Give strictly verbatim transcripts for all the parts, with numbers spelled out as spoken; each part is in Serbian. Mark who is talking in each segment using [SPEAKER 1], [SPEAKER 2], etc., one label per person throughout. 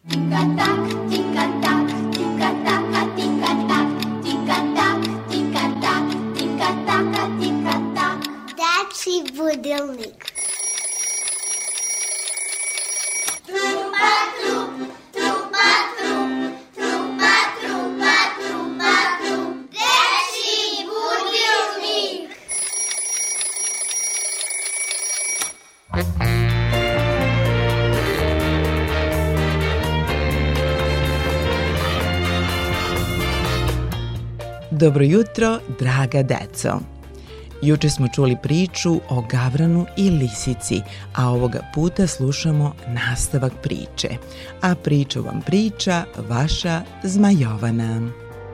[SPEAKER 1] Tika-tak, tika-tak, tika-taka, tika-tak, tika-tak, tika-tak, tika-taka, tika-tak. Dečji budilnik. Trupa, trup, trupa, trup, trupa, trupa, trupa, trup. Dečji budilnik.
[SPEAKER 2] Dobro jutro, draga deco. Juče smo čuli priču o gavranu i lisici, a ovoga puta slušamo nastavak priče. A priču vam priča vaša Zmajovana.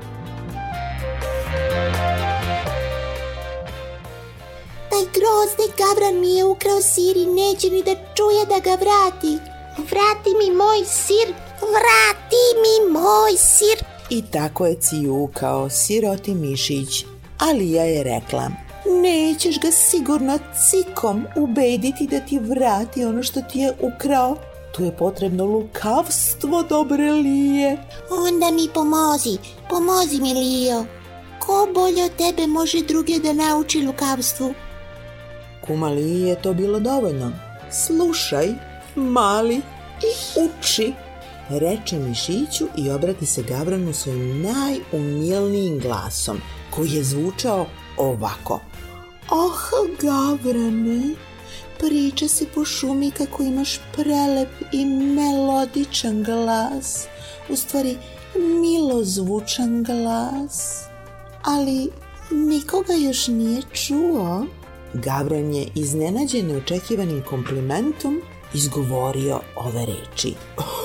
[SPEAKER 3] Taj grozni gavran mi je ukrao sir i neće ni da čuje da ga vrati. Vrati mi moj sir, vrati mi moj sir.
[SPEAKER 4] I tako je cijukao siroti mišić, ali ja je rekla: nećeš ga sigurno cikom ubediti da ti vrati ono što ti je ukrao. Tu je potrebno lukavstvo, dobre Lije.
[SPEAKER 3] Onda mi pomozi, pomozi mi, Lijo. Ko bolje od tebe može druge da nauči lukavstvu?
[SPEAKER 4] Kuma Liji je to bilo dovoljno. Slušaj, mali, i uči, reče mišiću i obrati se gavranu svojim najumilnijim glasom, koji je zvučao ovako. Oh, gavrane, priča se po šumi kako imaš prelep i melodičan glas, u stvari milozvučan glas, ali nikoga još nije čuo. Gavran je iznenađen neočekivanim komplimentom izgovorio ove reči.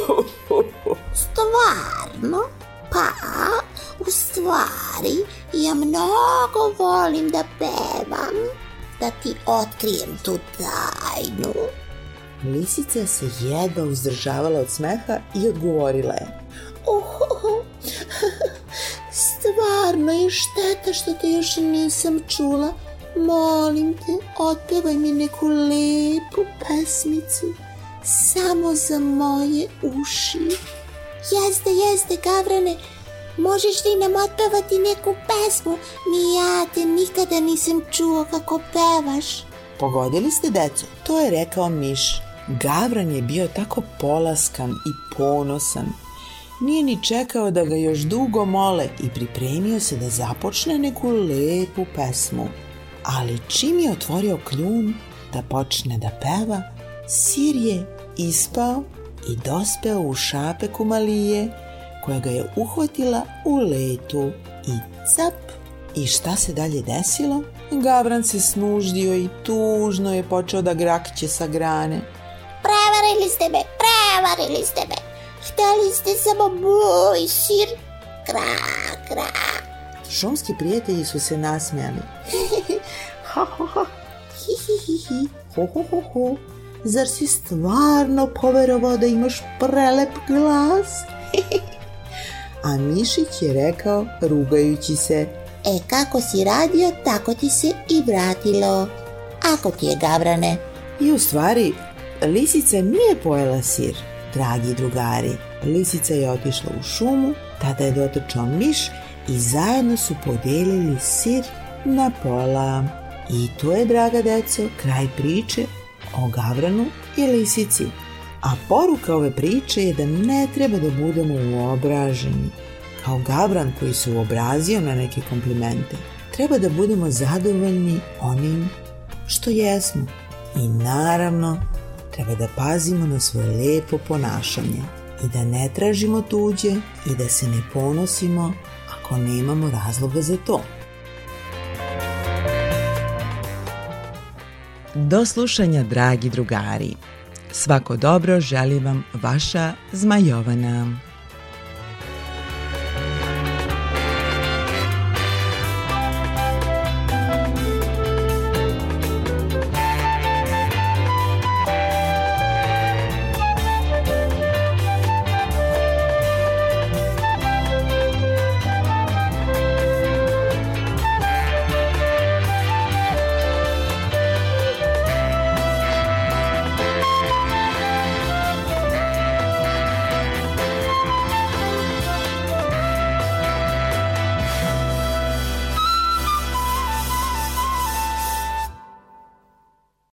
[SPEAKER 3] Stvarno? Pa, u stvari, ja mnogo volim da pevam, da ti otkrijem tu tajnu.
[SPEAKER 4] Lisica se jedva uzdržavala od smeha i odgovorila je.
[SPEAKER 3] Oh, stvarno je šteta što te još nisam čula. Molim te, otpevaj mi neku lepu pesmicu, samo za moje uši. Jeste, jeste, gavrane, možeš li nam otpevati neku pesmu? Ni ja te nikada nisam čuo kako pevaš.
[SPEAKER 4] Pogodili ste, deco, to je rekao miš. Gavran je bio tako polaskan i ponosan. Nije ni čekao da ga još dugo mole i pripremio se da započne neku lepu pesmu. Ali čim je otvorio kljun da počne da peva, sir je ispao i dospeo u šape kuma Lije, koja ga je uhvatila u letu i cap. I šta se dalje desilo? Gavran se snuždio i tužno je počeo da grakće sa grane.
[SPEAKER 3] Prevarili ste me, prevarili ste me. Hteli ste samo moj sir. Krak, krak.
[SPEAKER 4] Šumski prijatelji su se nasmijali. Ha, ha, ha. Hi, hi, hi, hi. Ho, ho, ho, ho. Zar si stvarno poverovao da imaš prelep glas? A mišić je rekao, rugajući se.
[SPEAKER 3] E, kako si radio, tako ti se i vratilo. Ako ti je, gavrane.
[SPEAKER 4] I u stvari, lisica nije pojela sir, dragi drugari. Lisica je otišla u šumu, tada je dotrčao miš i zajedno su podelili sir na pola. I to je, draga deco, kraj priče o gavranu i lisici. A poruka ove priče je da ne treba da budemo uobraženi. Kao gavran koji se uobrazio na neke komplimente, treba da budemo zadovoljni onim što jesmo. I naravno, treba da pazimo na svoje lepo ponašanje i da ne tražimo tuđe i da se ne ponosimo ako nemamo razloga za to.
[SPEAKER 2] Do slušanja, dragi drugari. Svako dobro želi vam vaša Zmajovana.